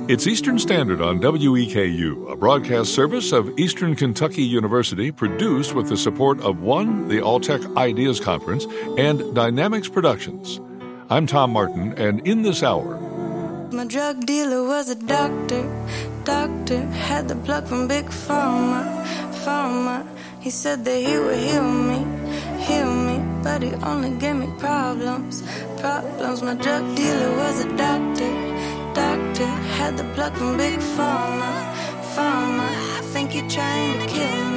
It's Eastern Standard on WEKU, a broadcast service of Eastern Kentucky University produced with the support of the Alltech Ideas Conference, and Dynamics Productions. I'm Tom Martin, and in this hour... My drug dealer was a doctor, had the plug from Big Pharma. He said that he would heal me, but he only gave me problems. My drug dealer was a doctor, had the plug from Big Pharma. I think he trying to kill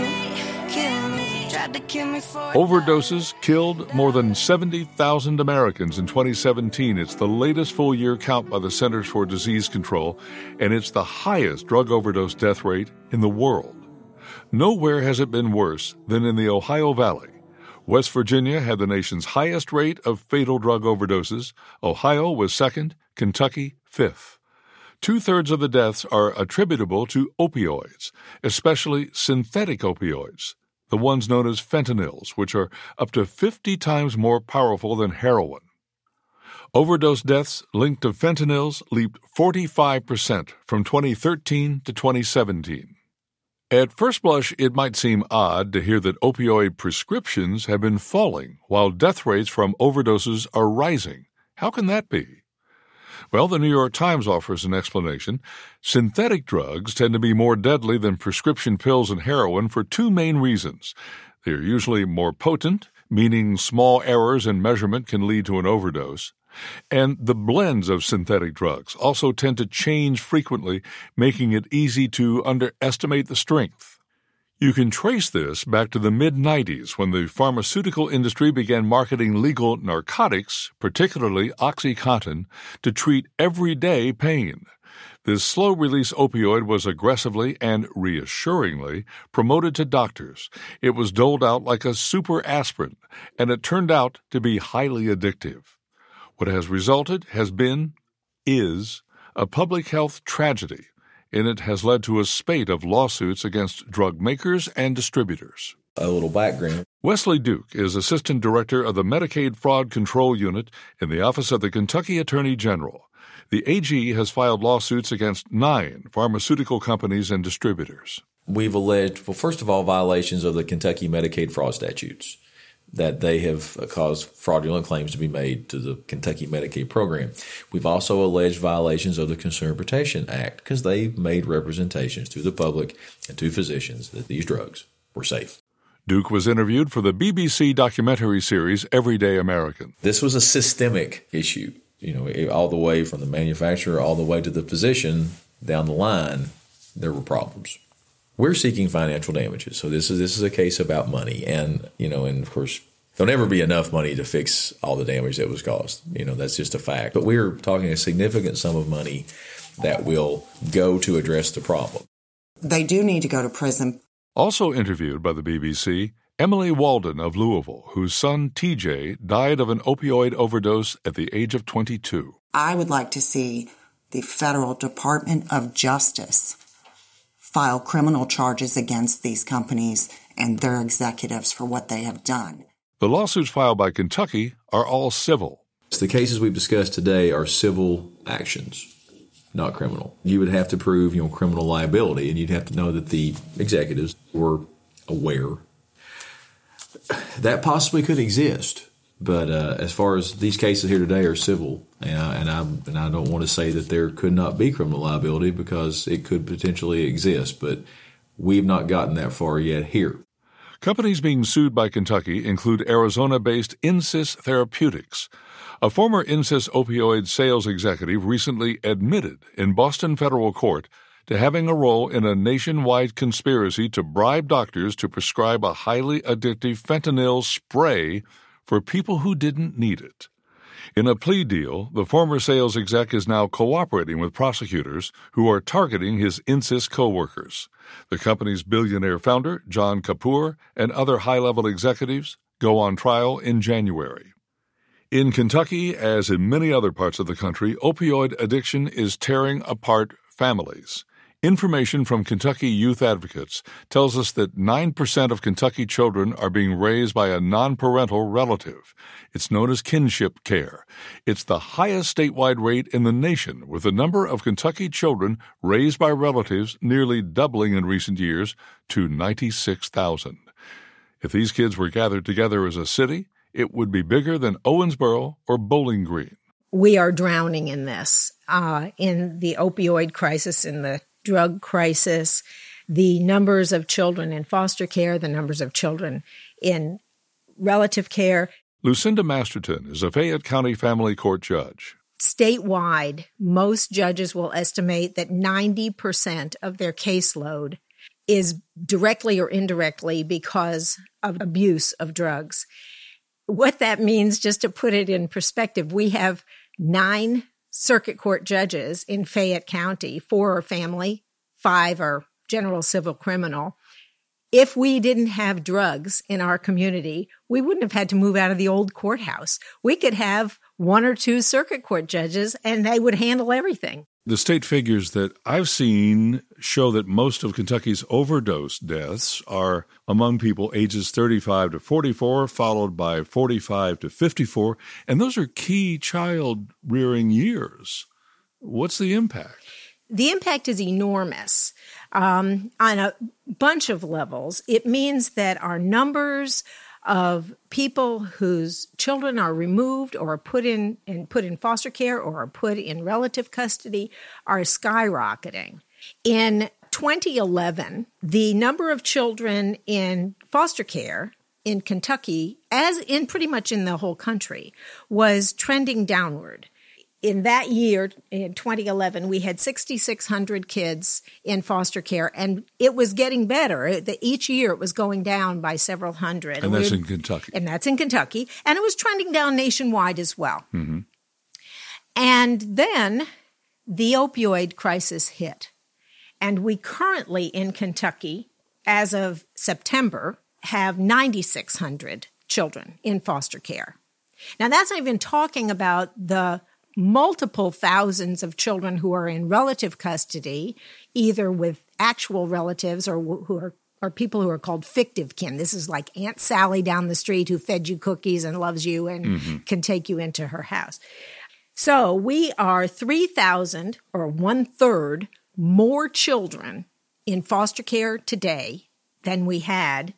me, tried to kill me for... Overdoses killed more than 70,000 Americans in 2017. It's the latest full-year count by the Centers for Disease Control, and it's the highest drug overdose death rate in the world. Nowhere has it been worse than in the Ohio Valley. West Virginia had the nation's highest rate of fatal drug overdoses. Ohio was second, Kentucky fifth. 2/3 of the deaths are attributable to opioids, especially synthetic opioids, the ones known as fentanyls, which are up to 50 times more powerful than heroin. Overdose deaths linked to fentanyls leaped 45% from 2013 to 2017. At first blush, it might seem odd to hear that opioid prescriptions have been falling while death rates from overdoses are rising. How can that be? Well, the New York Times offers an explanation. Synthetic drugs tend to be more deadly than prescription pills and heroin for two main reasons. They are usually more potent, meaning small errors in measurement can lead to an overdose. And the blends of synthetic drugs also tend to change frequently, making it easy to underestimate the strength. You can trace this back to the mid-90s when the pharmaceutical industry began marketing legal narcotics, particularly OxyContin, to treat everyday pain. This slow-release opioid was aggressively and reassuringly promoted to doctors. It was doled out like a super aspirin, and it turned out to be highly addictive. What has resulted is a public health tragedy, and it has led to a spate of lawsuits against drug makers and distributors. A little background. Wesley Duke is Assistant Director of the Medicaid Fraud Control Unit in the Office of the Kentucky Attorney General. The AG has filed lawsuits against 9 pharmaceutical companies and distributors. We've alleged, first of all, violations of the Kentucky Medicaid fraud statutes, that they have caused fraudulent claims to be made to the Kentucky Medicaid program. We've also alleged violations of the Consumer Protection Act because they made representations to the public and to physicians that these drugs were safe. Duke was interviewed for the BBC documentary series Everyday American. This was a systemic issue, all the way from the manufacturer all the way to the physician down the line, there were problems. We're seeking financial damages, so this is a case about money, and of course there'll never be enough money to fix all the damage that was caused. That's just a fact. But we're talking a significant sum of money that will go to address the problem. They do need to go to prison. Also interviewed by the BBC, Emily Walden of Louisville, whose son TJ died of an opioid overdose at the age of 22. I would like to see the Federal Department of Justice file criminal charges against these companies and their executives for what they have done. The lawsuits filed by Kentucky are all civil. The cases we've discussed today are civil actions, not criminal. You would have to prove, criminal liability, and you'd have to know that the executives were aware. That possibly could exist, but as far as these cases here today are civil, and I don't want to say that there could not be criminal liability because it could potentially exist, but we've not gotten that far yet here. Companies being sued by Kentucky include Arizona-based Insys Therapeutics. A former Insys opioid sales executive recently admitted in Boston federal court to having a role in a nationwide conspiracy to bribe doctors to prescribe a highly addictive fentanyl spray for people who didn't need it. In a plea deal, the former sales exec is now cooperating with prosecutors who are targeting his Insys co-workers. The company's billionaire founder, John Kapoor, and other high-level executives go on trial in January. In Kentucky, as in many other parts of the country, opioid addiction is tearing apart families. Information from Kentucky Youth Advocates tells us that 9% of Kentucky children are being raised by a non-parental relative. It's known as kinship care. It's the highest statewide rate in the nation, with the number of Kentucky children raised by relatives nearly doubling in recent years to 96,000. If these kids were gathered together as a city, it would be bigger than Owensboro or Bowling Green. We are drowning in this, in the opioid crisis, in the drug crisis, the numbers of children in foster care, the numbers of children in relative care. Lucinda Masterton is a Fayette County Family Court judge. Statewide, most judges will estimate that 90% of their caseload is directly or indirectly because of abuse of drugs. What that means, just to put it in perspective, we have 9 circuit court judges in Fayette County. 4 are family, 5 are general civil criminal. If we didn't have drugs in our community, we wouldn't have had to move out of the old courthouse. We could have 1 or 2 circuit court judges, and they would handle everything. The state figures that I've seen show that most of Kentucky's overdose deaths are among people ages 35 to 44, followed by 45 to 54, and those are key child-rearing years. What's the impact? The impact is enormous on a bunch of levels. It means that our numbers of people whose children are removed or are put in foster care or are put in relative custody are skyrocketing. In 2011, the number of children in foster care in Kentucky, as in pretty much in the whole country, was trending downward. In that year, in 2011, we had 6,600 kids in foster care, and it was getting better. Each year it was going down by several hundred. And that's in Kentucky. And that's in Kentucky. And it was trending down nationwide as well. Mm-hmm. And then the opioid crisis hit. And we currently in Kentucky, as of September, have 9,600 children in foster care. Now, that's not even talking about the multiple thousands of children who are in relative custody, either with actual relatives or who are people who are called fictive kin. This is like Aunt Sally down the street who fed you cookies and loves you and can take you into her house. So we are 3,000 or 1/3 more children in foster care today than we had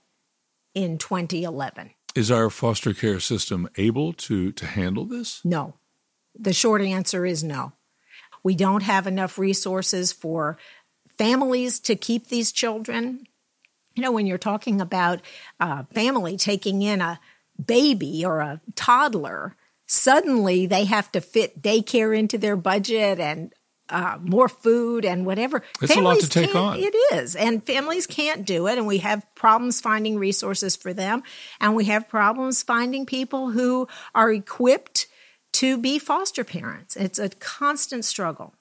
in 2011. Is our foster care system able to handle this? No. The short answer is no. We don't have enough resources for families to keep these children. You know, when you're talking about a family taking in a baby or a toddler, suddenly they have to fit daycare into their budget and more food and whatever. It's a lot to take on. It is. And families can't do it. And we have problems finding resources for them. And we have problems finding people who are equipped to be foster parents. It's a constant struggle.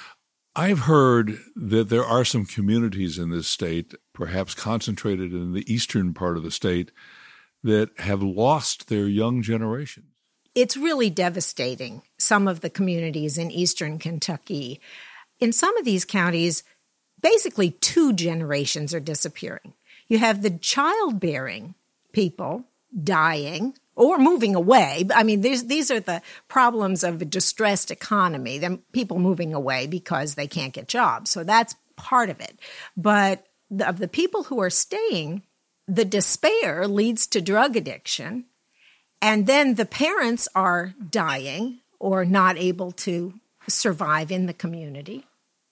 I've heard that there are some communities in this state, perhaps concentrated in the eastern part of the state, that have lost their young generation. It's really devastating, some of the communities in eastern Kentucky. In some of these counties, basically 2 generations are disappearing. You have the childbearing people dying or moving away. I mean, these are the problems of a distressed economy, them people moving away because they can't get jobs. So that's part of it. But of the people who are staying, the despair leads to drug addiction. And then the parents are dying or not able to survive in the community.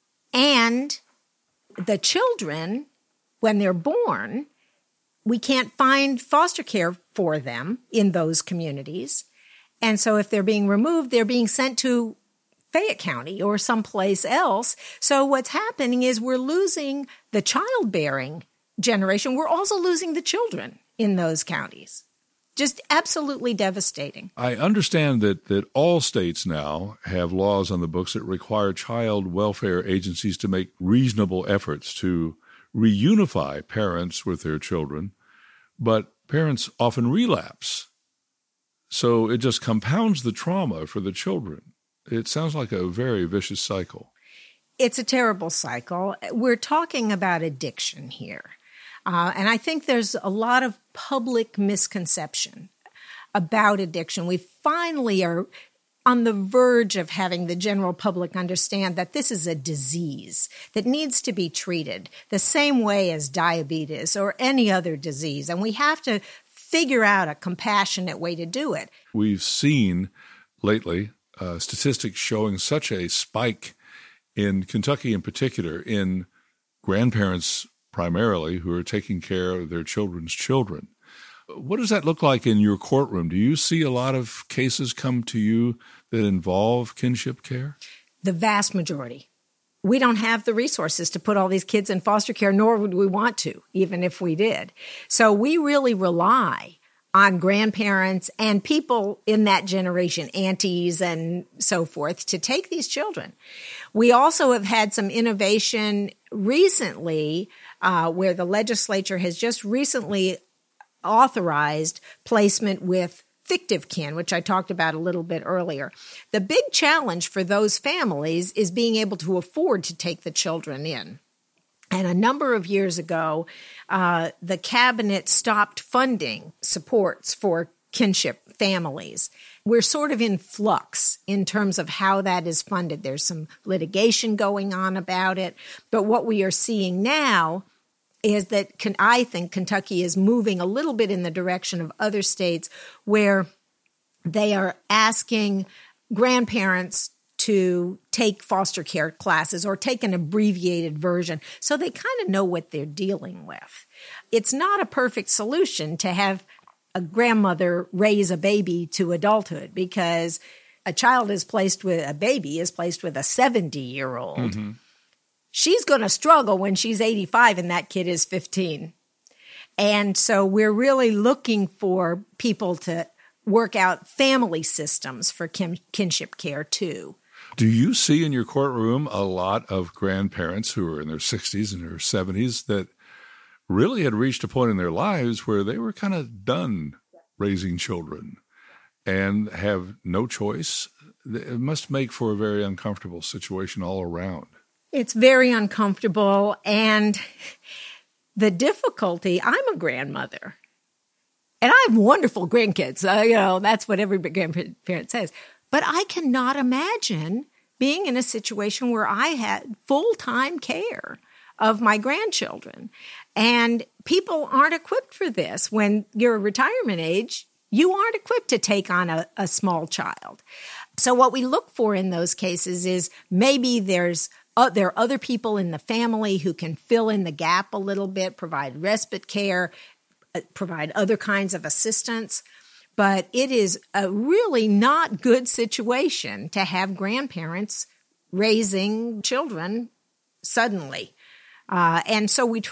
And the children, when they're born, we can't find foster care for them in those communities. And so if they're being removed, they're being sent to Fayette County or someplace else. So what's happening is we're losing the childbearing generation. We're also losing the children in those counties. Just absolutely devastating. I understand that all states now have laws on the books that require child welfare agencies to make reasonable efforts to reunify parents with their children, but parents often relapse. So it just compounds the trauma for the children. It sounds like a very vicious cycle. It's a terrible cycle. We're talking about addiction here. And I think there's a lot of public misconception about addiction. We finally are on the verge of having the general public understand that this is a disease that needs to be treated the same way as diabetes or any other disease. And we have to figure out a compassionate way to do it. We've seen lately statistics showing such a spike in Kentucky in particular in grandparents primarily who are taking care of their children's children. What does that look like in your courtroom? Do you see a lot of cases come to you that involve kinship care? The vast majority. We don't have the resources to put all these kids in foster care, nor would we want to, even if we did. So we really rely on grandparents and people in that generation, aunties and so forth, to take these children. We also have had some innovation recently where the legislature has just recently authorized placement with fictive kin, which I talked about a little bit earlier. The big challenge for those families is being able to afford to take the children in. And a number of years ago, the cabinet stopped funding supports for kinship families. We're sort of in flux in terms of how that is funded. There's some litigation going on about it. But what we are seeing now is that I think Kentucky is moving a little bit in the direction of other states where they are asking grandparents to take foster care classes or take an abbreviated version so they kind of know what they're dealing with. It's not a perfect solution to have a grandmother raise a baby to adulthood because a baby is placed with a 70-year-old. Mm-hmm. She's going to struggle when she's 85 and that kid is 15. And so we're really looking for people to work out family systems for kinship care too. Do you see in your courtroom a lot of grandparents who are in their 60s and their 70s that really had reached a point in their lives where they were kind of done raising children and have no choice? It must make for a very uncomfortable situation all around. It's very uncomfortable. And the difficulty, I'm a grandmother. And I have wonderful grandkids. That's what every grandparent says. But I cannot imagine being in a situation where I had full-time care of my grandchildren. And people aren't equipped for this. When you're retirement age, you aren't equipped to take on a small child. So what we look for in those cases is maybe there are other people in the family who can fill in the gap a little bit, provide respite care, provide other kinds of assistance. But it is a really not good situation to have grandparents raising children suddenly. And so we're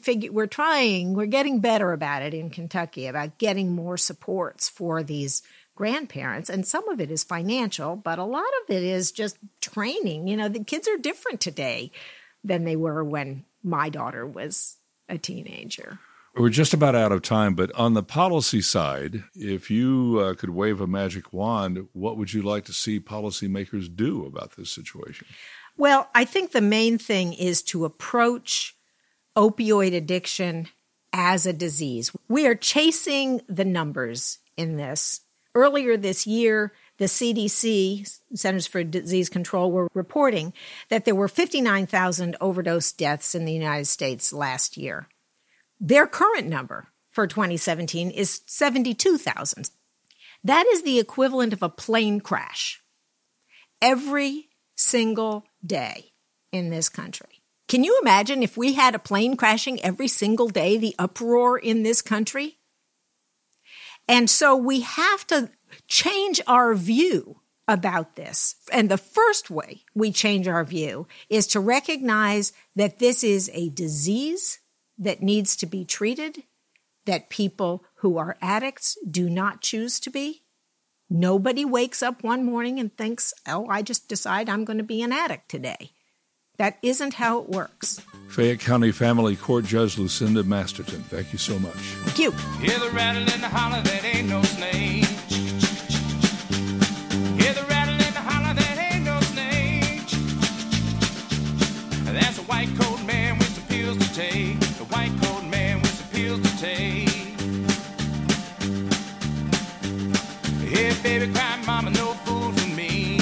getting better about it in Kentucky, about getting more supports for these grandparents. And some of it is financial, but a lot of it is just training. The kids are different today than they were when my daughter was a teenager. We're just about out of time, but on the policy side, if you could wave a magic wand, what would you like to see policymakers do about this situation? Well, I think the main thing is to approach opioid addiction as a disease. We are chasing the numbers in this. Earlier this year, the CDC, Centers for Disease Control, were reporting that there were 59,000 overdose deaths in the United States last year. Their current number for 2017 is 72,000. That is the equivalent of a plane crash every single day in this country. Can you imagine if we had a plane crashing every single day, the uproar in this country? And so we have to change our view about this. And the first way we change our view is to recognize that this is a disease that needs to be treated, that people who are addicts do not choose to be. Nobody wakes up one morning and thinks, I just decide I'm going to be an addict today. That isn't how it works. Fayette County Family Court Judge Lucinda Masterton, thank you so much. Thank you. Hear the rattle and the holler, that ain't no snake. Hear the rattle and the holler, that ain't no snake. to take, the white coat man with the pills to take. Yeah, baby, crying mama, no food for me.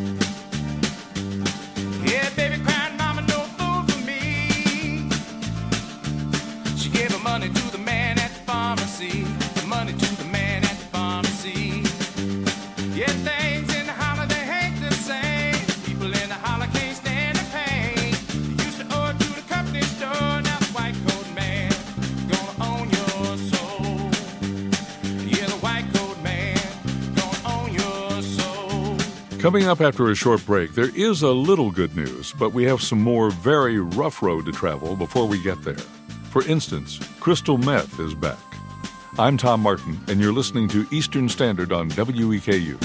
Yeah, baby, crying mama, no food for me. She gave her money to the man at the pharmacy, the money to the man at the pharmacy. Yeah, things in the holler, they ain't the same. People in the holler can't stand the pain. You used to owe it to the company store, now the white coat man gonna own your soul. Yeah, the white coat man gonna own your soul. Coming up after a short break, there is a little good news, but we have some more very rough road to travel before we get there. For instance, crystal meth is back. I'm Tom Martin, and you're listening to Eastern Standard on WEKU.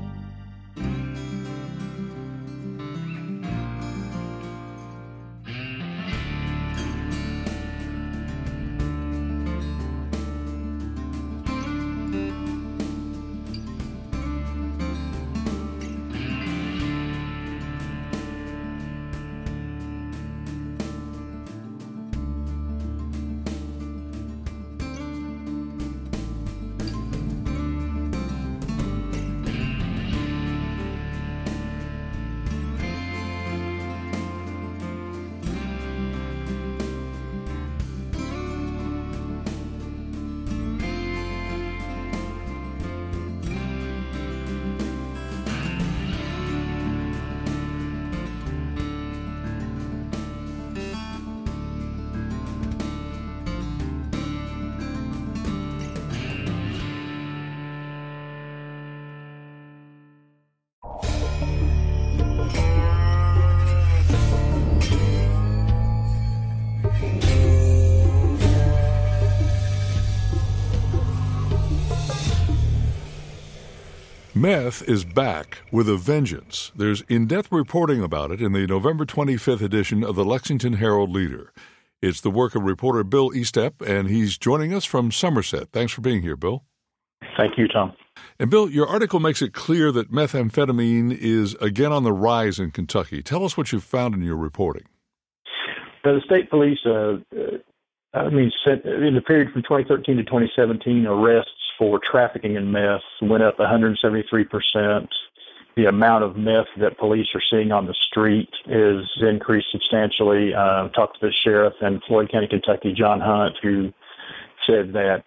Meth is back with a vengeance. There's in-depth reporting about it in the November 25th edition of the Lexington Herald-Leader. It's the work of reporter Bill Estep, and he's joining us from Somerset. Thanks for being here, Bill. Thank you, Tom. And Bill, your article makes it clear that methamphetamine is again on the rise in Kentucky. Tell us what you found in your reporting. The state police, in the period from 2013 to 2017, arrests for trafficking in meth went up 173%. The amount of meth that police are seeing on the street is increased substantially. Talked to the sheriff in Floyd County, Kentucky, John Hunt, who said that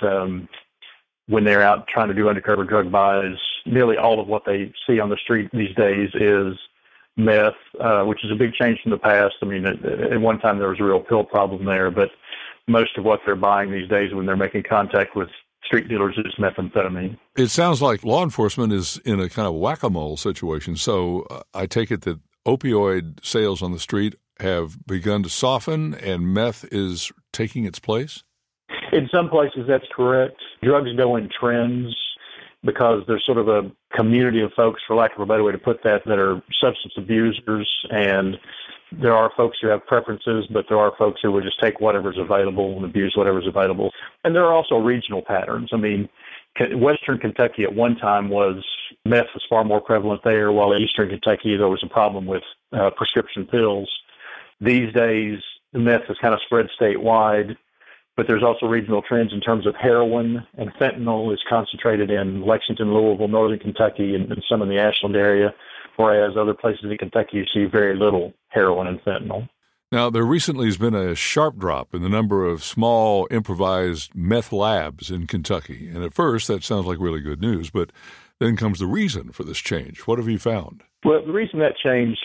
when they're out trying to do undercover drug buys, nearly all of what they see on the street these days is meth, which is a big change from the past. I mean, at one time there was a real pill problem there, but most of what they're buying these days when they're making contact with street dealers is methamphetamine. It sounds like law enforcement is in a kind of whack-a-mole situation. So I take it that opioid sales on the street have begun to soften and meth is taking its place? In some places, that's correct. Drugs go in trends because there's sort of a community of folks, for lack of a better way to put that are substance abusers, and there are folks who have preferences, but there are folks who would just take whatever's available and abuse whatever's available. And there are also regional patterns. I mean, Western Kentucky at one time meth was far more prevalent there, while in Eastern Kentucky there was a problem with prescription pills. These days, meth has kind of spread statewide, but there's also regional trends in terms of heroin, and fentanyl is concentrated in Lexington, Louisville, Northern Kentucky, and some in the Ashland area, whereas other places in Kentucky you see very little heroin and fentanyl. Now, there recently has been a sharp drop in the number of small improvised meth labs in Kentucky. And at first, that sounds like really good news, but then comes the reason for this change. What have you found? Well, the reason that changed,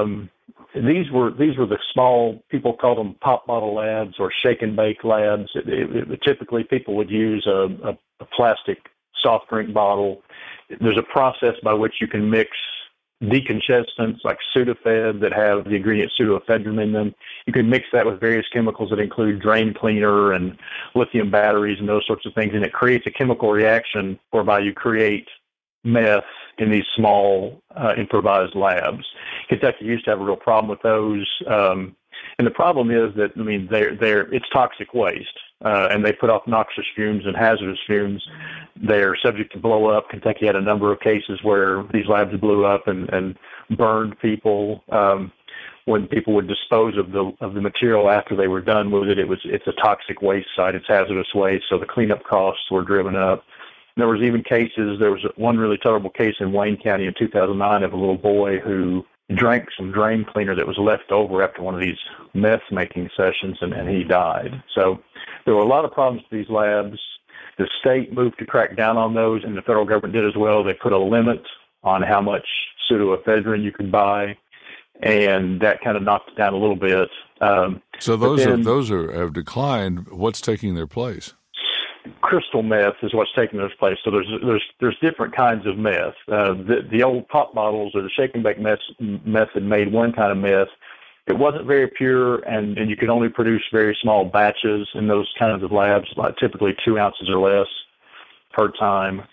these were the small, people called them pop bottle labs or shake and bake labs. Typically, people would use a plastic soft drink bottle. There's a process by which you can mix decongestants like Sudafed that have the ingredient pseudoephedrine in them. You can mix that with various chemicals that include drain cleaner and lithium batteries and those sorts of things, and it creates a chemical reaction whereby you create meth in these small improvised labs. Kentucky used to have a real problem with those, and the problem is that it's toxic waste, and they put off noxious fumes and hazardous fumes. They're subject to blow up. Kentucky had a number of cases where these labs blew up and burned people. when people would dispose of the material after they were done with it, it's a toxic waste site. It's hazardous waste, so the cleanup costs were driven up. There was even cases. There was one really terrible case in Wayne County in 2009 of a little boy who drank some drain cleaner that was left over after one of these meth-making sessions, and he died. So there were a lot of problems with these labs. The state moved to crack down on those, and the federal government did as well. They put a limit on how much pseudoephedrine you could buy, and that kind of knocked it down a little bit. So those have declined. What's taking their place? Crystal meth is what's taking their place. So there's different kinds of meth. The old pop bottles or the shake and bake method made one kind of meth. It wasn't very pure, and you could only produce very small batches in those kinds of labs, like typically 2 ounces or less per time.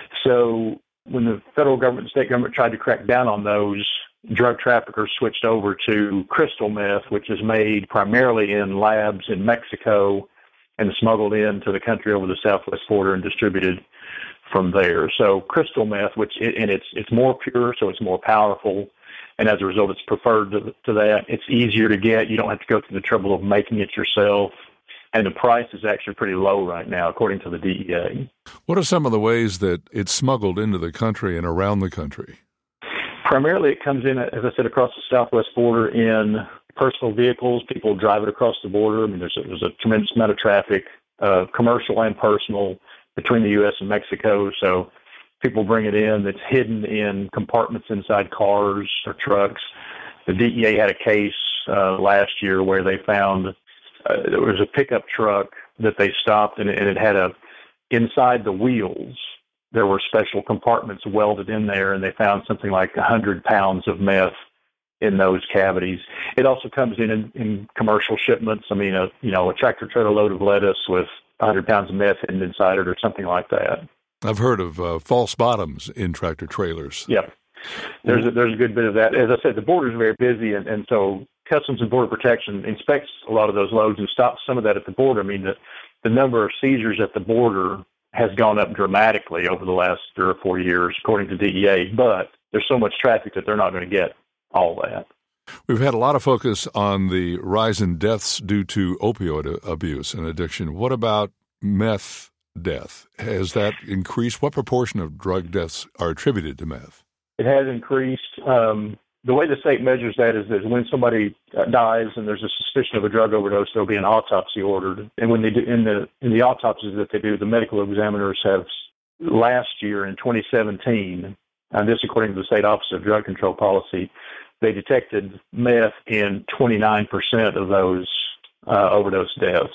So when the federal government and state government tried to crack down on those, drug traffickers switched over to crystal meth, which is made primarily in labs in Mexico and smuggled into the country over the southwest border and distributed from there. So crystal meth, it's more pure, so it's more powerful, and as a result, it's preferred to that. It's easier to get. You don't have to go through the trouble of making it yourself, and the price is actually pretty low right now, according to the DEA. What are some of the ways that it's smuggled into the country and around the country? Primarily, it comes in, as I said, across the southwest border in personal vehicles. People drive it across the border. I mean, there's a tremendous amount of traffic, commercial and personal, between the U.S. and Mexico. So people bring it in. It's hidden in compartments inside cars or trucks. The DEA had a case last year where they found there was a pickup truck that they stopped, and it had inside the wheels, there were special compartments welded in there, and they found something like 100 pounds of meth in those cavities. It also comes in commercial shipments. I mean, a tractor trailer load of lettuce with 100 pounds of meth hidden inside it or something like that. I've heard of false bottoms in tractor trailers. Yeah, there's a good bit of that. As I said, the border is very busy, and so Customs and Border Protection inspects a lot of those loads and stops some of that at the border. I mean, the number of seizures at the border has gone up dramatically over the last 3 or 4 years, according to DEA, but there's so much traffic that they're not going to get all that. We've had a lot of focus on the rise in deaths due to opioid abuse and addiction. What about meth death? Has that increased? What proportion of drug deaths are attributed to meth? It has increased. The way the state measures that is when somebody dies and there's a suspicion of a drug overdose, there'll be an autopsy ordered. And when they do in the autopsies that they do, the medical examiners have last year in 2017, and this according to the State Office of Drug Control Policy, they detected meth in 29% of those overdose deaths.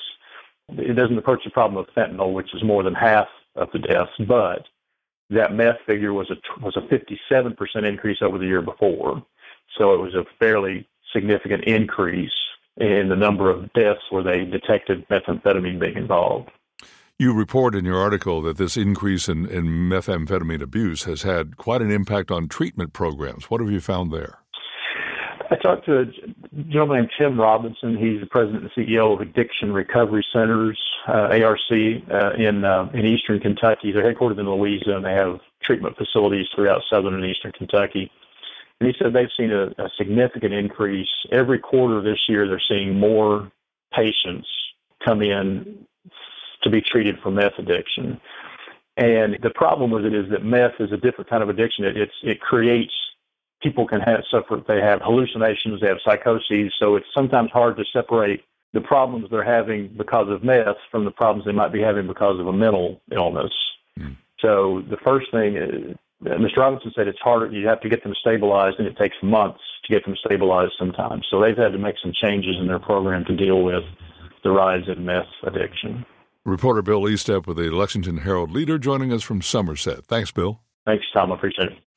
It doesn't approach the problem of fentanyl, which is more than half of the deaths, but that meth figure was a 57% increase over the year before. So it was a fairly significant increase in the number of deaths where they detected methamphetamine being involved. You report in your article that this increase in methamphetamine abuse has had quite an impact on treatment programs. What have you found there? I talked to a gentleman named Tim Robinson. He's the president and CEO of Addiction Recovery Centers, ARC, in eastern Kentucky. They're headquartered in Louisa, and they have treatment facilities throughout southern and eastern Kentucky. And he said they've seen a significant increase. Every quarter this year, they're seeing more patients come in to be treated for meth addiction. And the problem with it is that meth is a different kind of addiction. It creates, people can suffer, they have hallucinations, they have psychoses, so it's sometimes hard to separate the problems they're having because of meth from the problems they might be having because of a mental illness. So the first thing, Mr. Robinson said it's harder, you have to get them stabilized, and it takes months to get them stabilized sometimes. So they've had to make some changes in their program to deal with the rise in meth addiction. Reporter Bill Estep with the Lexington Herald Leader joining us from Somerset. Thanks, Bill. Thanks, Tom. I appreciate it.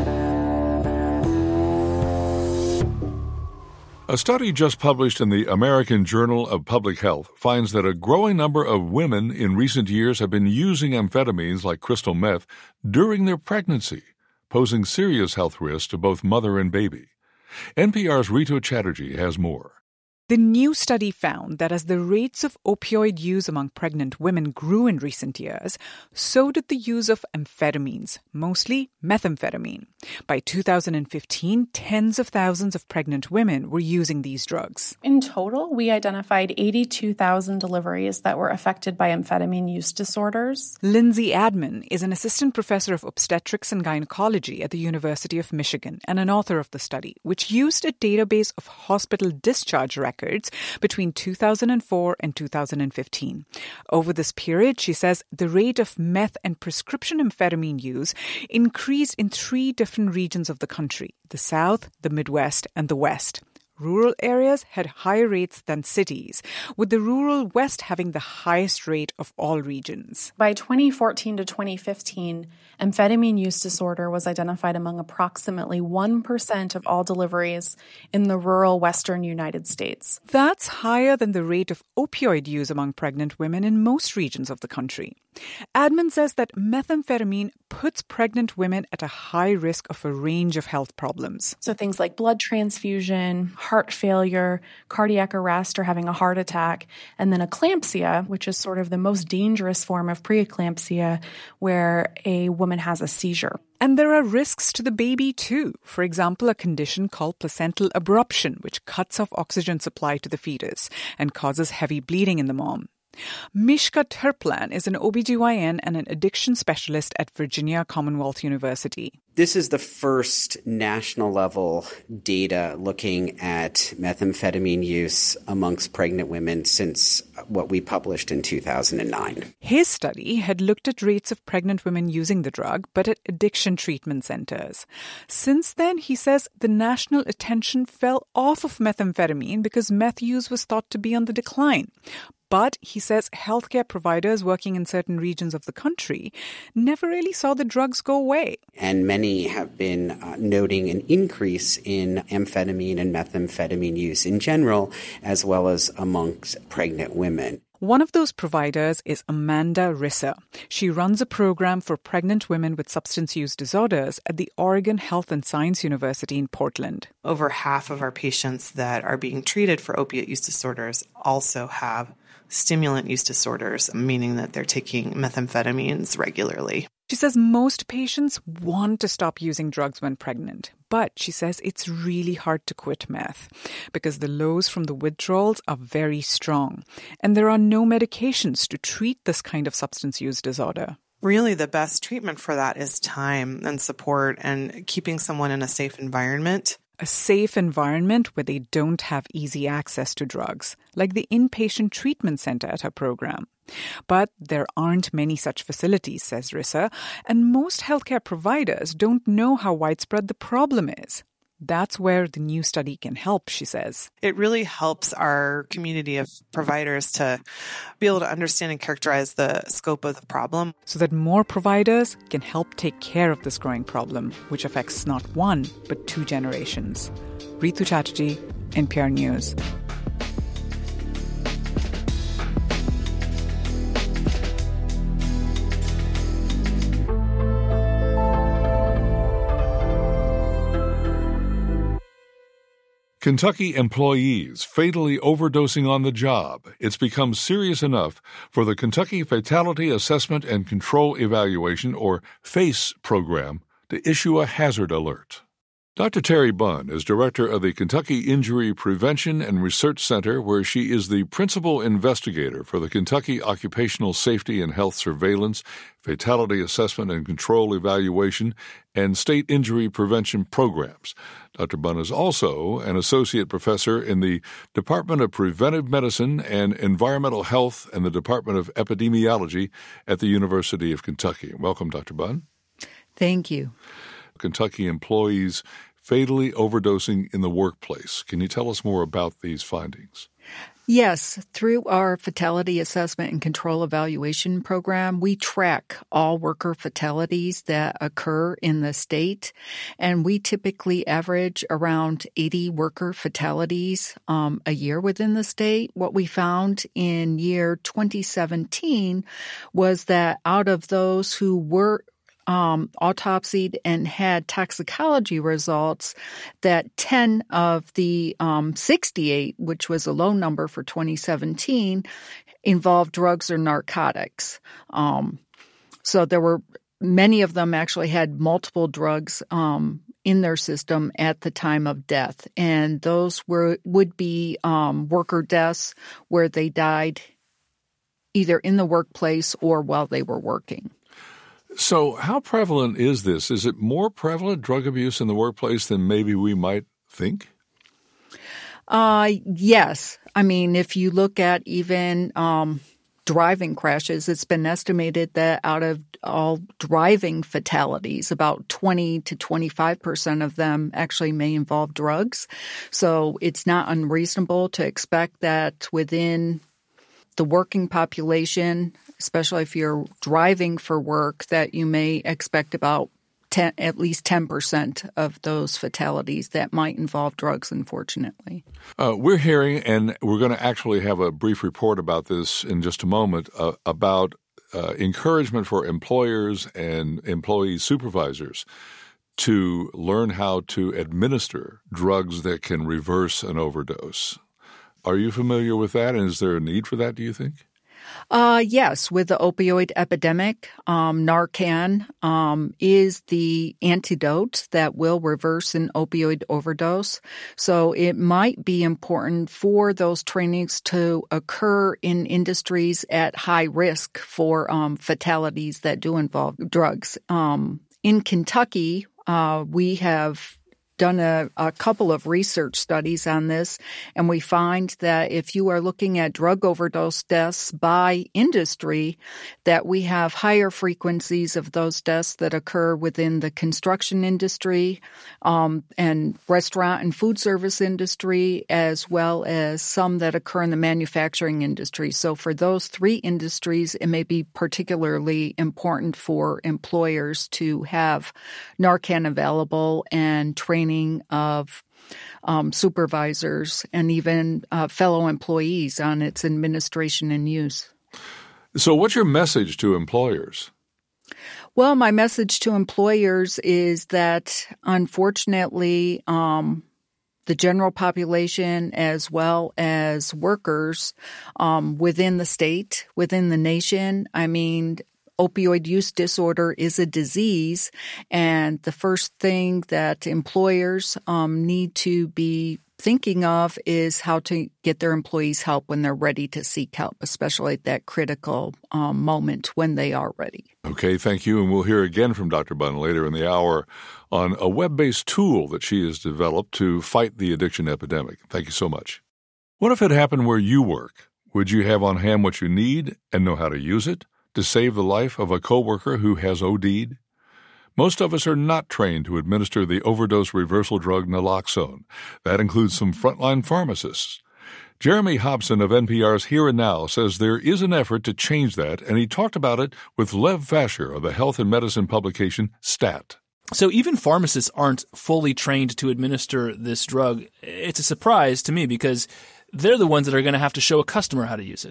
A study just published in the American Journal of Public Health finds that a growing number of women in recent years have been using amphetamines like crystal meth during their pregnancy, posing serious health risks to both mother and baby. NPR's Rito Chatterjee has more. The new study found that as the rates of opioid use among pregnant women grew in recent years, so did the use of amphetamines, mostly methamphetamine. By 2015, tens of thousands of pregnant women were using these drugs. In total, we identified 82,000 deliveries that were affected by amphetamine use disorders. Lindsay Adman is an assistant professor of obstetrics and gynecology at the University of Michigan and an author of the study, which used a database of hospital discharge records between 2004 and 2015. Over this period, she says, the rate of meth and prescription amphetamine use increased in 3 different regions of the country: the South, the Midwest, and the West. Rural areas had higher rates than cities, with the rural West having the highest rate of all regions. By 2014 to 2015, amphetamine use disorder was identified among approximately 1% of all deliveries in the rural Western United States. That's higher than the rate of opioid use among pregnant women in most regions of the country. Adman says that methamphetamine puts pregnant women at a high risk of a range of health problems. So things like blood transfusion, heart failure, cardiac arrest or having a heart attack, and then eclampsia, which is sort of the most dangerous form of preeclampsia, where a woman has a seizure. And there are risks to the baby too. For example, a condition called placental abruption, which cuts off oxygen supply to the fetus and causes heavy bleeding in the mom. Mishka Terplan is an OBGYN and an addiction specialist at Virginia Commonwealth University. This is the first national level data looking at methamphetamine use amongst pregnant women since what we published in 2009. His study had looked at rates of pregnant women using the drug, but at addiction treatment centers. Since then, he says the national attention fell off of methamphetamine because meth use was thought to be on the decline. But, he says, healthcare providers working in certain regions of the country never really saw the drugs go away. And many have been noting an increase in amphetamine and methamphetamine use in general, as well as amongst pregnant women. One of those providers is Amanda Risser. She runs a program for pregnant women with substance use disorders at the Oregon Health and Science University in Portland. Over half of our patients that are being treated for opiate use disorders also have stimulant use disorders, meaning that they're taking methamphetamines regularly. She says most patients want to stop using drugs when pregnant, but she says it's really hard to quit meth because the lows from the withdrawals are very strong, and there are no medications to treat this kind of substance use disorder. Really, the best treatment for that is time and support and keeping someone in a safe environment. A safe environment where they don't have easy access to drugs, like the inpatient treatment center at her program. But there aren't many such facilities, says Risser, and most healthcare providers don't know how widespread the problem is. That's where the new study can help, she says. It really helps our community of providers to be able to understand and characterize the scope of the problem, so that more providers can help take care of this growing problem, which affects not one, but 2 generations. Ritu Chatterjee, NPR News. Kentucky employees fatally overdosing on the job. It's become serious enough for the Kentucky Fatality Assessment and Control Evaluation, or FACE program, to issue a hazard alert. Dr. Terry Bunn is director of the Kentucky Injury Prevention and Research Center, where she is the principal investigator for the Kentucky Occupational Safety and Health Surveillance, Fatality Assessment and Control Evaluation, and State Injury Prevention programs. Dr. Bunn is also an associate professor in the Department of Preventive Medicine and Environmental Health and the Department of Epidemiology at the University of Kentucky. Welcome, Dr. Bunn. Thank you. Kentucky employees fatally overdosing in the workplace. Can you tell us more about these findings? Yes. Through our Fatality Assessment and Control Evaluation program, we track all worker fatalities that occur in the state, and we typically average around 80 worker fatalities a year within the state. What we found in year 2017 was that out of those who were autopsied and had toxicology results that 10 of the 68, which was a low number for 2017, involved drugs or narcotics. So there were many of them actually had multiple drugs in their system at the time of death, and those would be worker deaths where they died either in the workplace or while they were working. So how prevalent is this? Is it more prevalent, drug abuse in the workplace, than maybe we might think? Yes. I mean, if you look at even driving crashes, it's been estimated that out of all driving fatalities, about 20 to 25% of them actually may involve drugs. So it's not unreasonable to expect that within the working population, especially if you're driving for work, that you may expect about at least 10% of those fatalities that might involve drugs, unfortunately. We're hearing, and we're going to actually have a brief report about this in just a moment, about encouragement for employers and employee supervisors to learn how to administer drugs that can reverse an overdose. Are you familiar with that, and is there a need for that, do you think? Yes, with the opioid epidemic, Narcan is the antidote that will reverse an opioid overdose. So it might be important for those trainings to occur in industries at high risk for fatalities that do involve drugs. In Kentucky, we have done a couple of research studies on this, and we find that if you are looking at drug overdose deaths by industry, that we have higher frequencies of those deaths that occur within the construction industry and restaurant and food service industry, as well as some that occur in the manufacturing industry. So for those three industries, it may be particularly important for employers to have Narcan available and training of supervisors and even fellow employees on its administration and use. So what's your message to employers? Well, my message to employers is that, unfortunately, the general population as well as workers within the state, within the nation, opioid use disorder is a disease, and the first thing that employers need to be thinking of is how to get their employees help when they're ready to seek help, especially at that critical moment when they are ready. Okay, thank you. And we'll hear again from Dr. Bunn later in the hour on a web-based tool that she has developed to fight the addiction epidemic. Thank you so much. What if it happened where you work? Would you have on hand what you need and know how to use it to save the life of a coworker who has OD'd? Most of us are not trained to administer the overdose reversal drug naloxone. That includes some frontline pharmacists. Jeremy Hobson of NPR's Here and Now says there is an effort to change that, and he talked about it with Lev Fasher of the health and medicine publication STAT. So even pharmacists aren't fully trained to administer this drug. It's a surprise to me because they're the ones that are going to have to show a customer how to use it.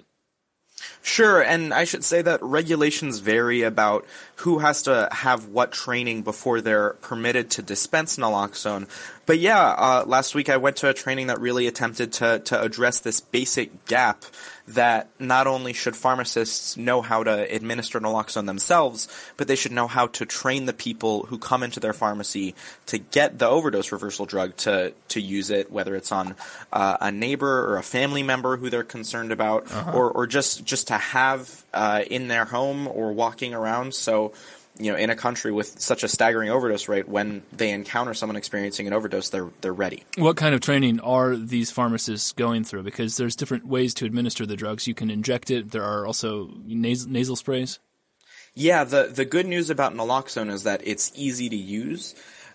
Sure, and I should say that regulations vary about who has to have what training before they're permitted to dispense naloxone. But last week I went to a training that really attempted to address this basic gap that not only should pharmacists know how to administer naloxone themselves, but they should know how to train the people who come into their pharmacy to get the overdose reversal drug to use it, whether it's on a neighbor or a family member who they're concerned about, or just to have in their home or walking around. So, in a country with such a staggering overdose rate, when they encounter someone experiencing an overdose, they're ready. What kind of training are these pharmacists going through? Because there's different ways to administer the drugs. You can inject it. There are also nasal sprays. Yeah, the good news about naloxone is that it's easy to use.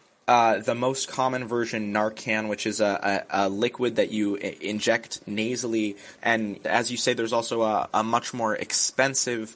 The most common version, Narcan, which is a liquid that you inject nasally. And as you say, there's also a much more expensive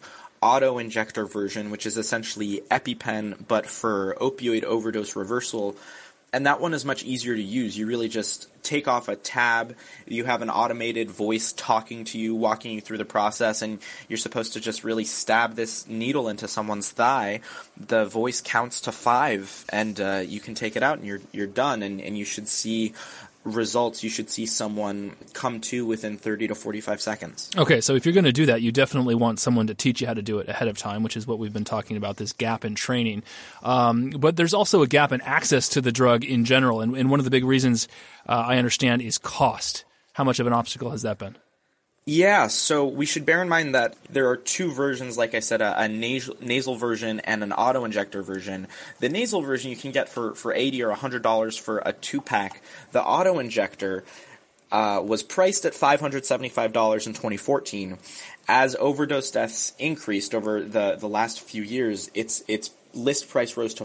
auto-injector version, which is essentially EpiPen, but for opioid overdose reversal. And that one is much easier to use. You really just take off a tab, you have an automated voice talking to you, walking you through the process, and you're supposed to just really stab this needle into someone's thigh. The voice counts to 5, and you can take it out, and you're done, and you should see results. You should see someone come to within 30 to 45 seconds. Okay, so if you're going to do that, you definitely want someone to teach you how to do it ahead of time, which is what we've been talking about, this gap in training. But there's also a gap in access to the drug in general, and one of the big reasons I understand is cost. How much of an obstacle has that been? Yeah, so we should bear in mind that there are 2 versions, like I said, a nasal version and an auto-injector version. The nasal version you can get for $80 or $100 for a 2-pack. The auto-injector was priced at $575 in 2014. As overdose deaths increased over the last few years, its list price rose to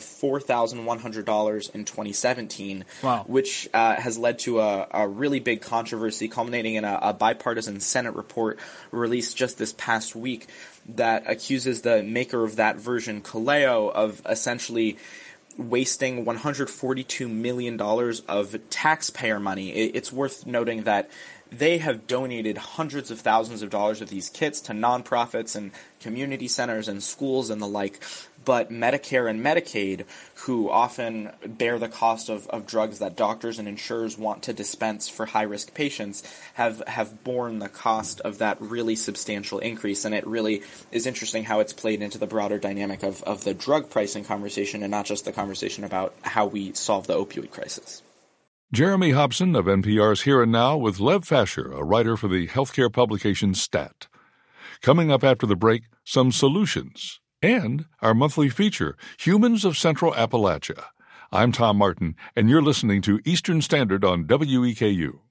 $4,100 in 2017, wow. Which has led to a really big controversy, culminating in a bipartisan Senate report released just this past week that accuses the maker of that version, Kaleo, of essentially wasting $142 million of taxpayer money. It's worth noting that they have donated hundreds of thousands of dollars of these kits to nonprofits and community centers and schools and the like. But Medicare and Medicaid, who often bear the cost of drugs that doctors and insurers want to dispense for high-risk patients, have borne the cost of that really substantial increase. And it really is interesting how it's played into the broader dynamic of the drug pricing conversation and not just the conversation about how we solve the opioid crisis. Jeremy Hobson of NPR's Here and Now with Lev Fasher, a writer for the healthcare publication STAT. Coming up after the break, some solutions. And our monthly feature, Humans of Central Appalachia. I'm Tom Martin, and you're listening to Eastern Standard on WEKU.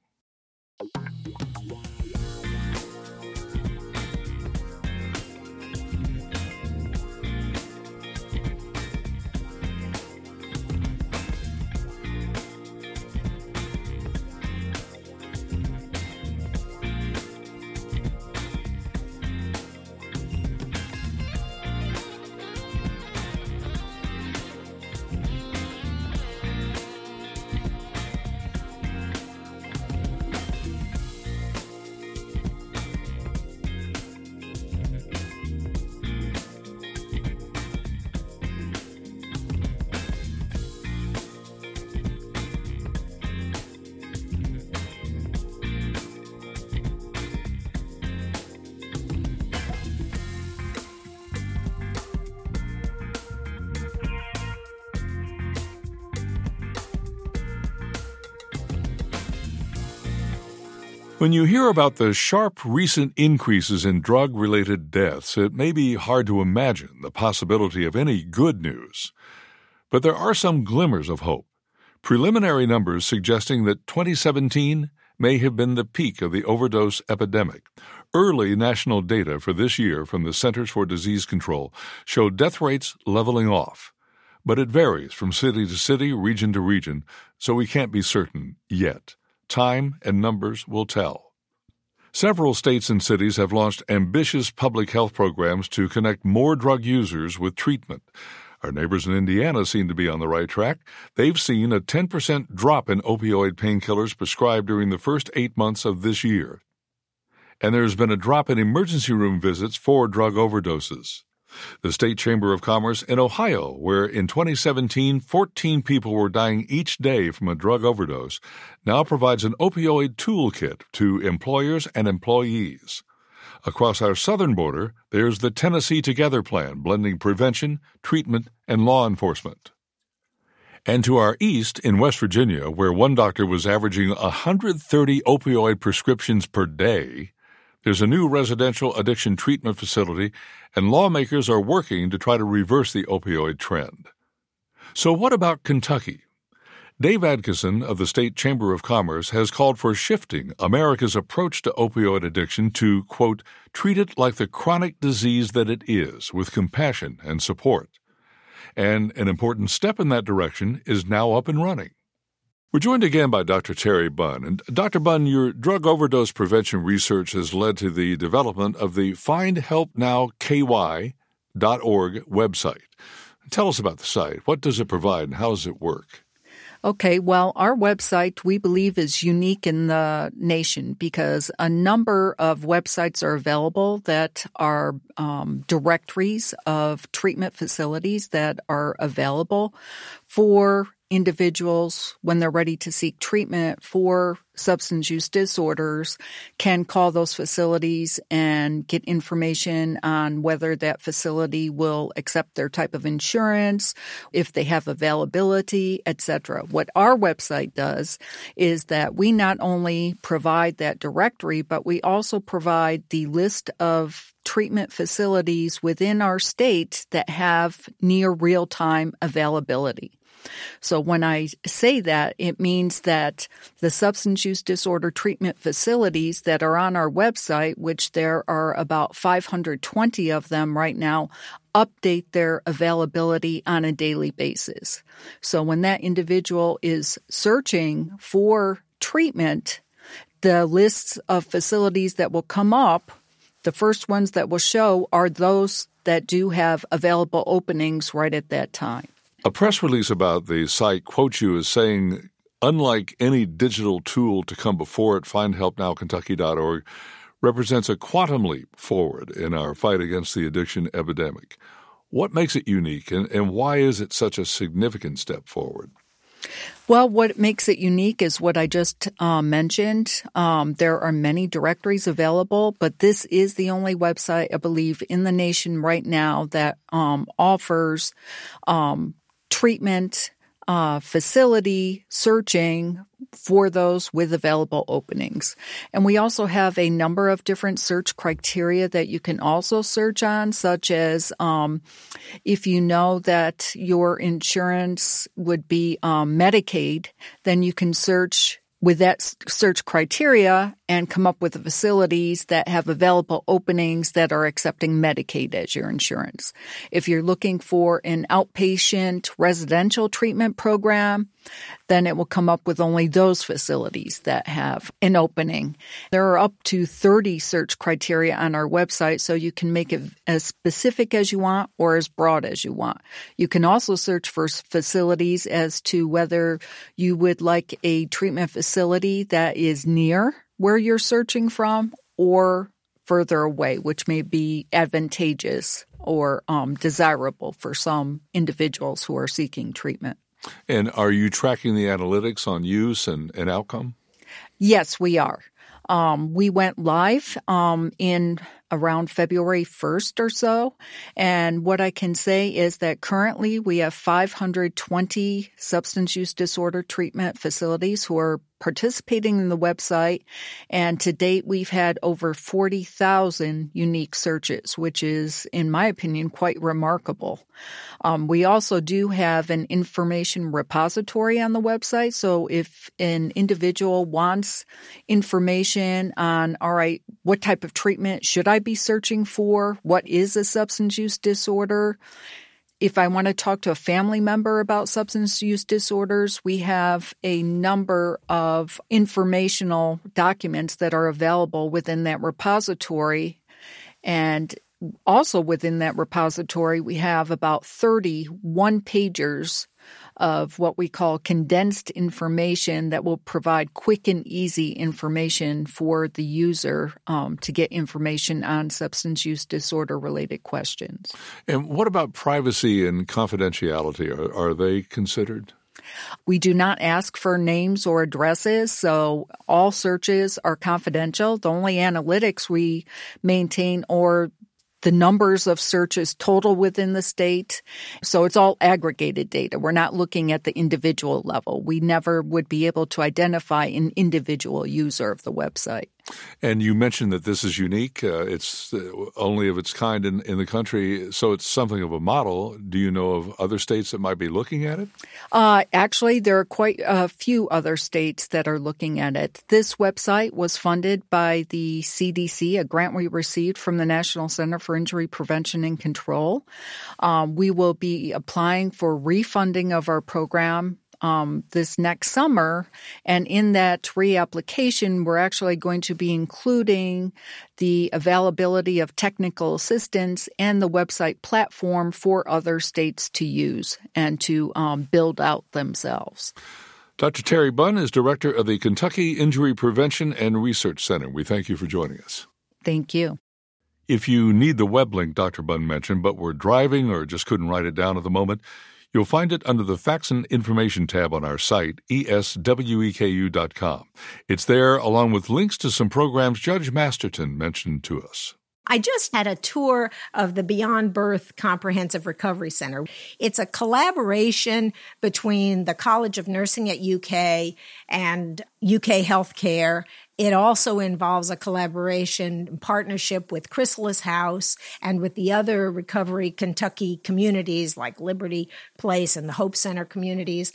When you hear about the sharp recent increases in drug-related deaths, it may be hard to imagine the possibility of any good news. But there are some glimmers of hope. Preliminary numbers suggesting that 2017 may have been the peak of the overdose epidemic. Early national data for this year from the Centers for Disease Control show death rates leveling off. But it varies from city to city, region to region, so we can't be certain yet. Time and numbers will tell. Several states and cities have launched ambitious public health programs to connect more drug users with treatment. Our neighbors in Indiana seem to be on the right track. They've seen a 10% drop in opioid painkillers prescribed during the first 8 months of this year. And there's been a drop in emergency room visits for drug overdoses. The State Chamber of Commerce in Ohio, where in 2017 14 people were dying each day from a drug overdose, now provides an opioid toolkit to employers and employees. Across our southern border, there's the Tennessee Together Plan, blending prevention, treatment, and law enforcement. And to our east, in West Virginia, where one doctor was averaging 130 opioid prescriptions per day, there's a new residential addiction treatment facility, and lawmakers are working to try to reverse the opioid trend. So what about Kentucky? Dave Adkison of the State Chamber of Commerce has called for shifting America's approach to opioid addiction to, quote, treat it like the chronic disease that it is, with compassion and support. And an important step in that direction is now up and running. We're joined again by Dr. Terry Bunn. And Dr. Bunn, your drug overdose prevention research has led to the development of the FindHelpNowKY.org website. Tell us about the site. What does it provide and how does it work? Okay, well, our website, we believe, is unique in the nation because a number of websites are available that are directories of treatment facilities that are available for individuals when they're ready to seek treatment for substance use disorders can call those facilities and get information on whether that facility will accept their type of insurance, if they have availability, etc. What our website does is that we not only provide that directory, but we also provide the list of treatment facilities within our state that have near real-time availability. So when I say that, it means that the substance use disorder treatment facilities that are on our website, which there are about 520 of them right now, update their availability on a daily basis. So when that individual is searching for treatment, the lists of facilities that will come up, the first ones that will show are those that do have available openings right at that time. A press release about the site quotes you as saying, unlike any digital tool to come before it, findhelpnowkentucky.org represents a quantum leap forward in our fight against the addiction epidemic. What makes it unique, and why is it such a significant step forward? Well, what makes it unique is what I just mentioned. There are many directories available, but this is the only website, I believe, in the nation right now that offers treatment facility searching for those with available openings. And we also have a number of different search criteria that you can also search on, such as if you know that your insurance would be Medicaid, then you can search with that search criteria and come up with the facilities that have available openings that are accepting Medicaid as your insurance. If you're looking for an outpatient residential treatment program, then it will come up with only those facilities that have an opening. There are up to 30 search criteria on our website, so you can make it as specific as you want or as broad as you want. You can also search for facilities as to whether you would like a treatment facility that is near where you're searching from or further away, which may be advantageous or desirable for some individuals who are seeking treatment. And are you tracking the analytics on use and outcome? Yes, we are. We went live in around February 1st or so. And what I can say is that currently we have 520 substance use disorder treatment facilities who are participating in the website. And to date, we've had over 40,000 unique searches, which is, in my opinion, quite remarkable. We also do have an information repository on the website. So if an individual wants information on, all right, what type of treatment should I be searching for? What is a substance use disorder? If I want to talk to a family member about substance use disorders, we have a number of informational documents that are available within that repository. And also within that repository, we have about 30 one-pagers of what we call condensed information that will provide quick and easy information for the user to get information on substance use disorder-related questions. And what about privacy and confidentiality? Are they considered? We do not ask for names or addresses, so all searches are confidential. The only analytics we maintain are the numbers of searches total within the state. So it's all aggregated data. We're not looking at the individual level. We never would be able to identify an individual user of the website. And you mentioned that this is unique. It's only of its kind in the country, so it's something of a model. Do you know of other states that might be looking at it? Actually, there are quite a few other states that are looking at it. This website was funded by the CDC, a grant we received from the National Center for Injury Prevention and Control. We will be applying for refunding of our program this next summer. And in that reapplication, we're actually going to be including the availability of technical assistance and the website platform for other states to use and to build out themselves. Dr. Terry Bunn is director of the Kentucky Injury Prevention and Research Center. We thank you for joining us. Thank you. If you need the web link Dr. Bunn mentioned, but were driving or just couldn't write it down at the moment, you'll find it under the Facts and Information tab on our site, esweku.com. It's there along with links to some programs Judge Masterton mentioned to us. I just had a tour of the Beyond Birth Comprehensive Recovery Center. It's a collaboration between the College of Nursing at UK and UK Healthcare. It also involves a collaboration partnership with Chrysalis House and with the other Recovery Kentucky communities like Liberty Place and the Hope Center communities,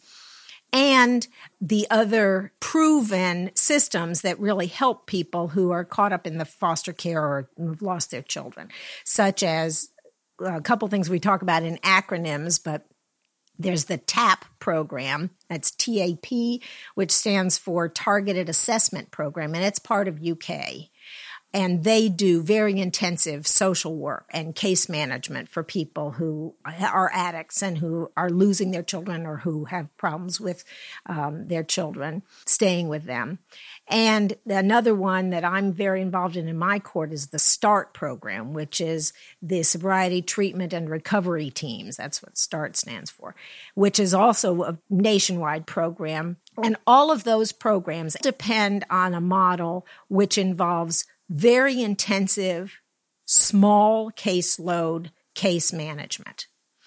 and the other proven systems that really help people who are caught up in the foster care or have lost their children, such as a couple things we talk about in acronyms, but there's the TAP program, that's TAP, which stands for Targeted Assessment Program, and it's part of UK. And they do very intensive social work and case management for people who are addicts and who are losing their children or who have problems with their children staying with them. And another one that I'm very involved in my court is the START program, which is the Sobriety Treatment and Recovery Teams. That's what START stands for, which is also a nationwide program. And all of those programs depend on a model which involves very intensive, small caseload case management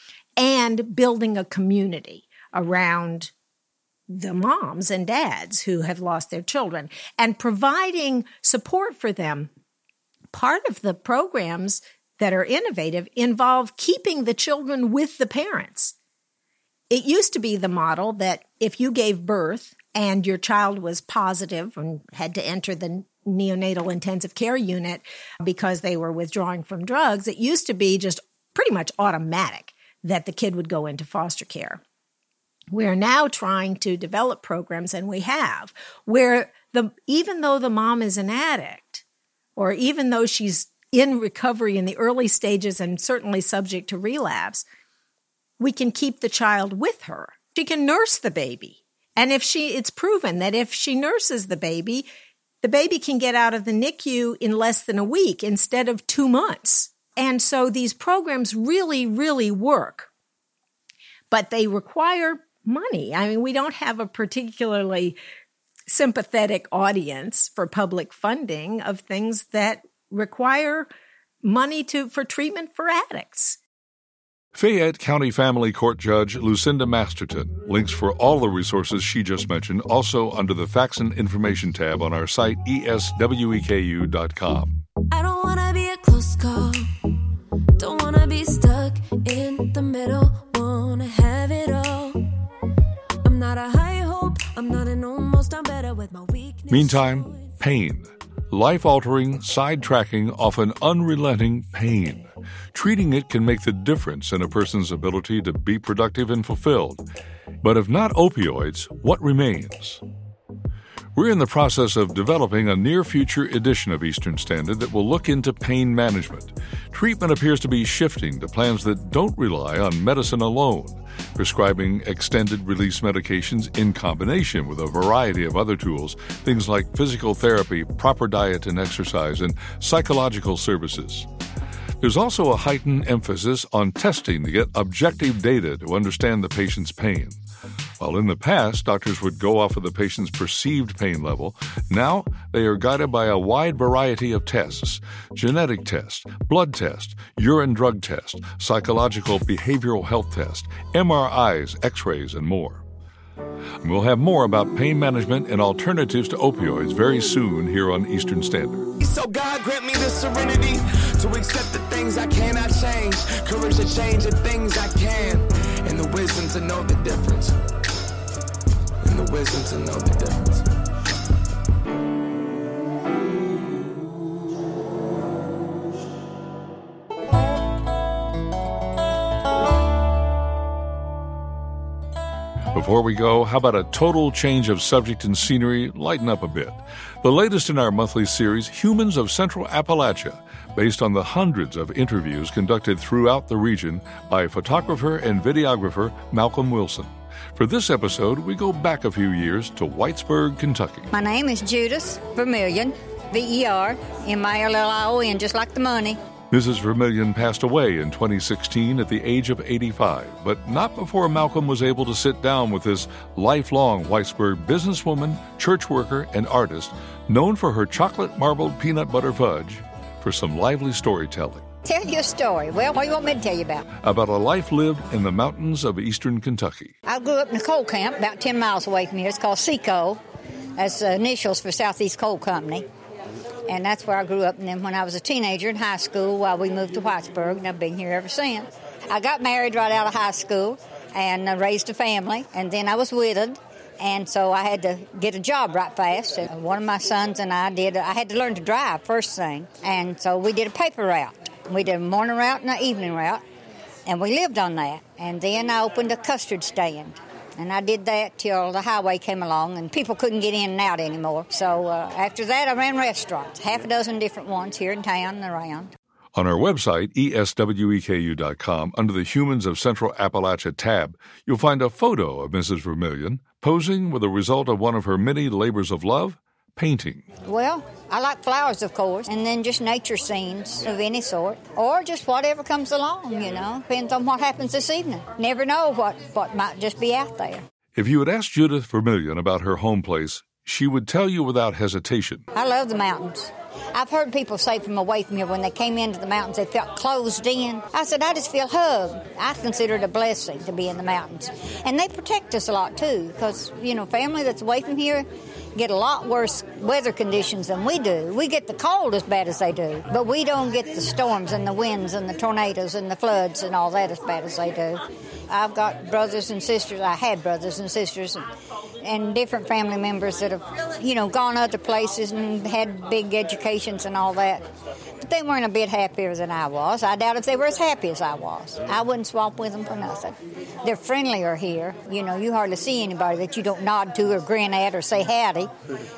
and building a community around the moms and dads who have lost their children and providing support for them. Part of the programs that are innovative involve keeping the children with the parents. It used to be the model that if you gave birth and your child was positive and had to enter the neonatal intensive care unit because they were withdrawing from drugs, it used to be just pretty much automatic that the kid would go into foster care. We're now trying to develop programs, and we have, where even though the mom is an addict, or even though she's in recovery in the early stages and certainly subject to relapse, we can keep the child with her. She can nurse the baby. And it's proven that if she nurses the baby can get out of the NICU in less than a week instead of 2 months. And so these programs really, really work. But they require money. I mean, we don't have a particularly sympathetic audience for public funding of things that require money for treatment for addicts. Fayette County Family Court Judge Lucinda Masterton. Links for all the resources she just mentioned also under the Facts and Information tab on our site, esweku.com. I don't want to be a close call. Don't want to be stuck in the middle. Want to have it all. I'm not a high hope. I'm not an almost. I'm better with my weakness. Meantime, pain. Life-altering, sidetracking, often unrelenting pain. Treating it can make the difference in a person's ability to be productive and fulfilled. But if not opioids, what remains? We're in the process of developing a near-future edition of Eastern Standard that will look into pain management. Treatment appears to be shifting to plans that don't rely on medicine alone, prescribing extended-release medications in combination with a variety of other tools, things like physical therapy, proper diet and exercise, and psychological services. There's also a heightened emphasis on testing to get objective data to understand the patient's pain. While in the past, doctors would go off of the patient's perceived pain level, now they are guided by a wide variety of tests: genetic tests, blood tests, urine drug tests, psychological behavioral health tests, MRIs, X-rays, and more. We'll have more about pain management and alternatives to opioids very soon here on Eastern Standard. So God grant me the serenity to accept the things I cannot change, courage to change the things I can, and the wisdom to know the difference. And the wisdom to know the difference. Before we go, how about a total change of subject and scenery? Lighten up a bit. The latest in our monthly series, Humans of Central Appalachia, based on the hundreds of interviews conducted throughout the region by photographer and videographer Malcolm Wilson. For this episode, we go back a few years to Whitesburg, Kentucky. My name is Judith Vermillion, Vermillion, just like the money. Mrs. Vermillion passed away in 2016 at the age of 85, but not before Malcolm was able to sit down with this lifelong Whitesburg businesswoman, church worker, and artist known for her chocolate marbled peanut butter fudge for some lively storytelling. Tell you a story. Well, what do you want me to tell you about? About a life lived in the mountains of eastern Kentucky. I grew up in a coal camp about 10 miles away from here. It's called SECO. That's initials for Southeast Coal Company. And that's where I grew up. And then when I was a teenager in high school, we moved to Whitesburg, and I've been here ever since. I got married right out of high school and raised a family. And then I was widowed, and so I had to get a job right fast. And one of my sons and I had to learn to drive first thing. And so we did a paper route. We did a morning route and an evening route, and we lived on that. And then I opened a custard stand. And I did that till the highway came along, and people couldn't get in and out anymore. So after that, I ran restaurants, half a dozen different ones here in town and around. On our website, esweku.com, under the Humans of Central Appalachia tab, you'll find a photo of Mrs. Vermillion posing with a result of one of her many labors of love, painting. Well, I like flowers, of course, and then just nature scenes of any sort, or just whatever comes along, Depends on what happens this evening. Never know what might just be out there. If you had asked Judith Vermillion about her home place, she would tell you without hesitation. I love the mountains. I've heard people say from away from here when they came into the mountains, they felt closed in. I said, I just feel hugged. I consider it a blessing to be in the mountains. And they protect us a lot, too, because, family that's away from here get a lot worse weather conditions than we do. We get the cold as bad as they do, but we don't get the storms and the winds and the tornadoes and the floods and all that as bad as they do. I've got brothers and sisters. I had brothers and sisters and different family members that have, gone other places and had big educations and all that. But they weren't a bit happier than I was. I doubt if they were as happy as I was. I wouldn't swap with them for nothing. They're friendlier here. You hardly see anybody that you don't nod to or grin at or say howdy.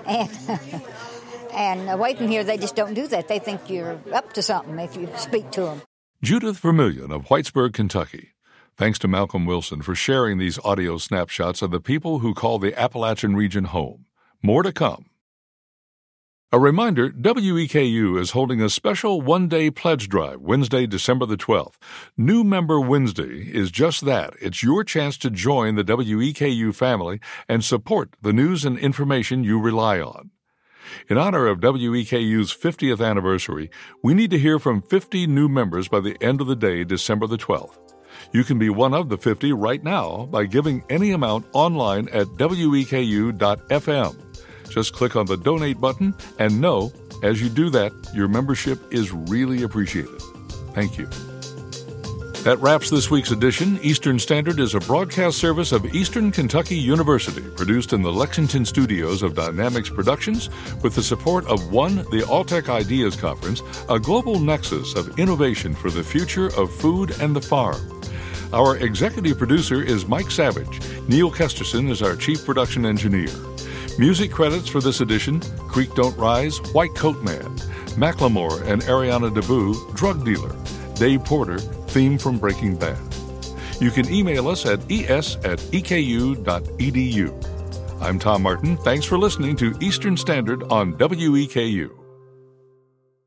And away from here, they just don't do that. They think you're up to something if you speak to them. Judith Vermillion of Whitesburg, Kentucky. Thanks to Malcolm Wilson for sharing these audio snapshots of the people who call the Appalachian region home. More to come. A reminder, WEKU is holding a special one-day pledge drive Wednesday, December the 12th. New Member Wednesday is just that. It's your chance to join the WEKU family and support the news and information you rely on. In honor of WEKU's 50th anniversary, we need to hear from 50 new members by the end of the day, December the 12th. You can be one of the 50 right now by giving any amount online at weku.fm. Just click on the donate button and know, as you do that, your membership is really appreciated. Thank you. That wraps this week's edition. Eastern Standard is a broadcast service of Eastern Kentucky University, produced in the Lexington studios of Dynamics Productions with the support of the Alltech Ideas Conference, a global nexus of innovation for the future of food and the farm. Our executive producer is Mike Savage. Neil Kesterson is our chief production engineer. Music credits for this edition: Creek Don't Rise, White Coat Man, Macklemore and Ariana DeBoo, Drug Dealer, Dave Porter, theme from Breaking Bad. You can email us at es@eku.edu. I'm Tom Martin. Thanks for listening to Eastern Standard on WEKU.